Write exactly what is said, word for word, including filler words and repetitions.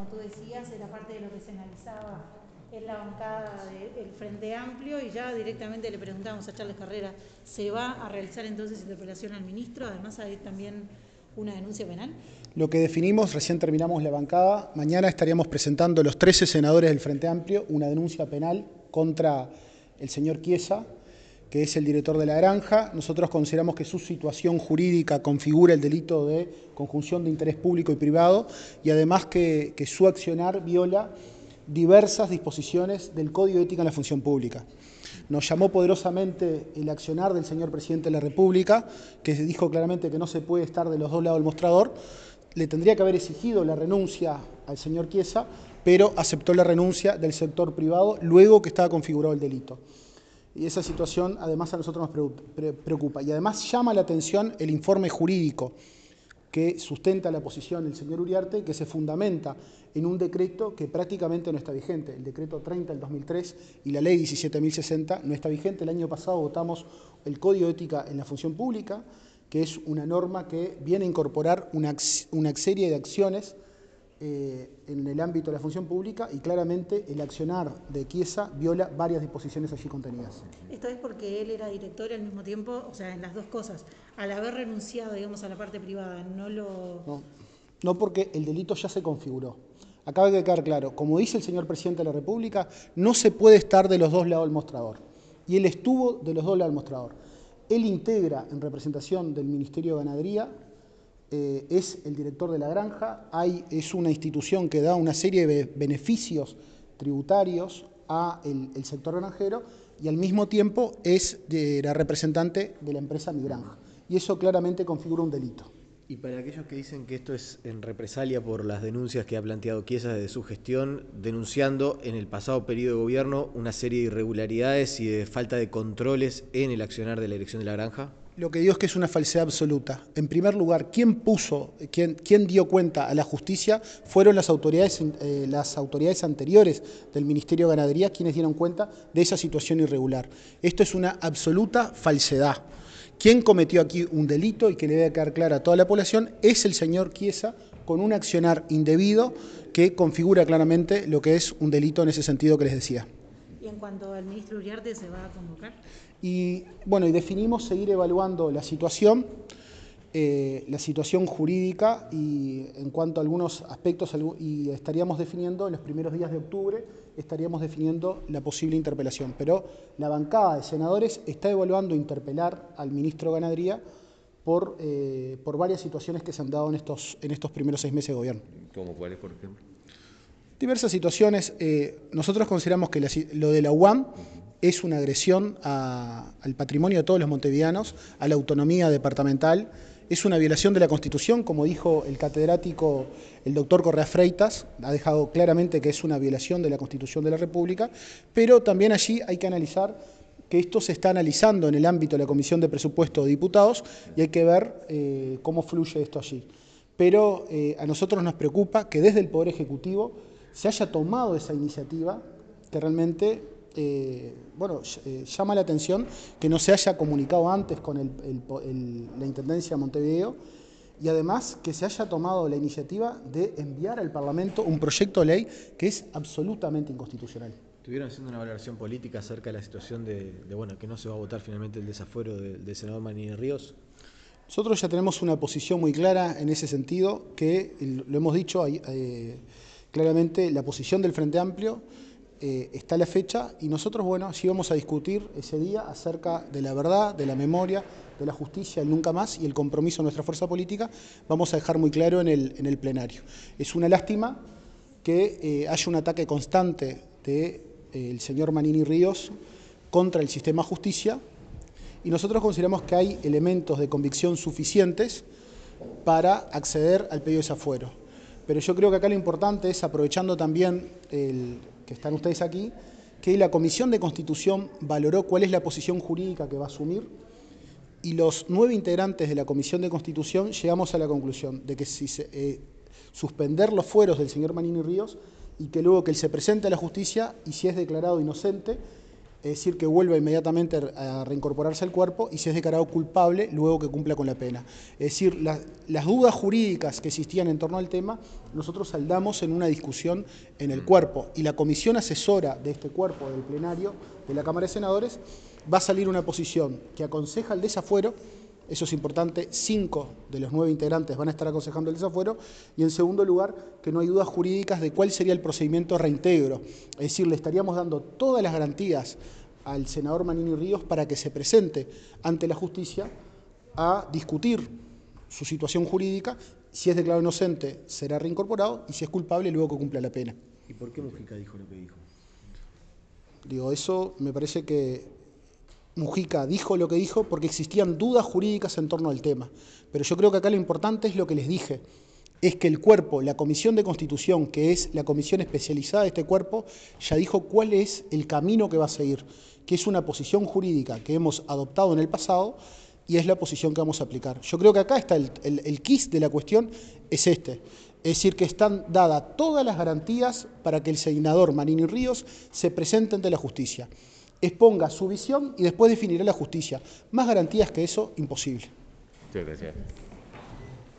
como tú decías, era parte de lo que se analizaba en la bancada del Frente Amplio, y ya directamente le preguntamos a Charles Carrera, ¿se va a realizar entonces interpelación al ministro? Además hay también una denuncia penal. Lo que definimos, recién terminamos la bancada, mañana estaríamos presentando los trece senadores del Frente Amplio una denuncia penal contra el señor Chiesa, que es el director de La Granja. Nosotros consideramos que su situación jurídica configura el delito de conjunción de interés público y privado, y además que, que su accionar viola diversas disposiciones del Código de Ética en la Función Pública. Nos llamó poderosamente el accionar del señor Presidente de la República, que dijo claramente que no se puede estar de los dos lados del mostrador. Le tendría que haber exigido la renuncia al señor Chiesa, pero aceptó la renuncia del sector privado luego que estaba configurado el delito. Y esa situación además a nosotros nos preocupa. Y además llama la atención el informe jurídico que sustenta la posición del señor Uriarte, que se fundamenta en un decreto que prácticamente no está vigente. El decreto treinta del dos mil tres y la ley diecisiete mil sesenta no está vigente. El año pasado votamos el Código de Ética en la Función Pública, que es una norma que viene a incorporar una, una serie de acciones eh, en el ámbito de la función pública, y claramente el accionar de Chiesa viola varias disposiciones allí contenidas. Esto es porque él era director y al mismo tiempo, o sea, en las dos cosas, al haber renunciado, digamos, a la parte privada, no lo... No, no, porque el delito ya se configuró. Acaba de quedar claro, como dice el señor Presidente de la República, no se puede estar de los dos lados del mostrador. Y él estuvo de los dos lados del mostrador. Él integra en representación del Ministerio de Ganadería, eh, es el director de La Granja, hay, es una institución que da una serie de beneficios tributarios al el sector granjero, y al mismo tiempo es de, la representante de la empresa Mi Granja. Y eso claramente configura un delito. Y para aquellos que dicen que esto es en represalia por las denuncias que ha planteado Chiesa desde su gestión, denunciando en el pasado periodo de gobierno una serie de irregularidades y de falta de controles en el accionar de la dirección de La Granja. Lo que digo es que es una falsedad absoluta. En primer lugar, quien puso, quien, quien dio cuenta a la justicia fueron las autoridades, eh, las autoridades anteriores del Ministerio de Ganadería, quienes dieron cuenta de esa situación irregular. Esto es una absoluta falsedad. Quien cometió aquí un delito, y que le debe quedar clara a toda la población, es el señor Chiesa, con un accionar indebido que configura claramente lo que es un delito en ese sentido que les decía. ¿Y en cuanto al ministro Uriarte se va a convocar? Y bueno, y definimos seguir evaluando la situación, eh, la situación jurídica, y en cuanto a algunos aspectos, y estaríamos definiendo en los primeros días de octubre, estaríamos definiendo la posible interpelación. Pero la bancada de senadores está evaluando interpelar al ministro de Ganadería por, eh, por varias situaciones que se han dado en estos, en estos primeros seis meses de gobierno. ¿Cómo cuáles, por ejemplo? Diversas situaciones. Eh, nosotros consideramos que la, lo de la U A M es una agresión a, al patrimonio de todos los montevideanos, a la autonomía departamental. Es una violación de la Constitución, como dijo el catedrático, el doctor Correa Freitas, ha dejado claramente que es una violación de la Constitución de la República, pero también allí hay que analizar que esto se está analizando en el ámbito de la Comisión de Presupuesto de Diputados, y hay que ver eh, cómo fluye esto allí. Pero eh, a nosotros nos preocupa que desde el Poder Ejecutivo se haya tomado esa iniciativa, que realmente eh, bueno, eh, llama la atención que no se haya comunicado antes con el, el, el, la Intendencia de Montevideo, y además que se haya tomado la iniciativa de enviar al Parlamento un proyecto de ley que es absolutamente inconstitucional. ¿Estuvieron haciendo una valoración política acerca de la situación de, de bueno, que no se va a votar finalmente el desafuero del, del senador Manini Ríos? Nosotros ya tenemos una posición muy clara en ese sentido, que lo hemos dicho eh, claramente, la posición del Frente Amplio eh, está a la fecha, y nosotros, bueno, sí vamos a discutir ese día acerca de la verdad, de la memoria, de la justicia, el nunca más, y el compromiso de nuestra fuerza política, vamos a dejar muy claro en el, en el plenario. Es una lástima que eh, haya un ataque constante del de, eh, señor Manini Ríos contra el sistema de justicia, y nosotros consideramos que hay elementos de convicción suficientes para acceder al pedido de desafuero. Pero yo creo que acá lo importante es, aprovechando también el, que están ustedes aquí, que la Comisión de Constitución valoró cuál es la posición jurídica que va a asumir, y los nueve integrantes de la Comisión de Constitución llegamos a la conclusión de que si se, eh, suspender los fueros del señor Manini Ríos, y que luego que él se presente a la justicia, y si es declarado inocente, es decir, que vuelva inmediatamente a reincorporarse al cuerpo y si es declarado culpable, luego que cumpla con la pena. Es decir, la, las dudas jurídicas que existían en torno al tema, nosotros saldamos en una discusión en el cuerpo y la comisión asesora de este cuerpo, del plenario de la Cámara de Senadores, va a salir una posición que aconseja el desafuero. Eso es importante, cinco de los nueve integrantes van a estar aconsejando el desafuero, y en segundo lugar, que no hay dudas jurídicas de cuál sería el procedimiento de reintegro. Es decir, le estaríamos dando todas las garantías al senador Manini Ríos para que se presente ante la justicia a discutir su situación jurídica. Si es declarado inocente, será reincorporado, y si es culpable, luego que cumpla la pena. ¿Y por qué Mujica dijo lo que dijo? Digo, eso me parece que Mujica dijo lo que dijo porque existían dudas jurídicas en torno al tema. Pero yo creo que acá lo importante es lo que les dije, es que el cuerpo, la Comisión de Constitución, que es la comisión especializada de este cuerpo, ya dijo cuál es el camino que va a seguir, que es una posición jurídica que hemos adoptado en el pasado y es la posición que vamos a aplicar. Yo creo que acá está el, el, el quis de la cuestión, es este. Es decir, que están dadas todas las garantías para que el senador Manini Ríos se presente ante la justicia, exponga su visión y después definirá la justicia. Más garantías que eso, imposible. Muchas gracias.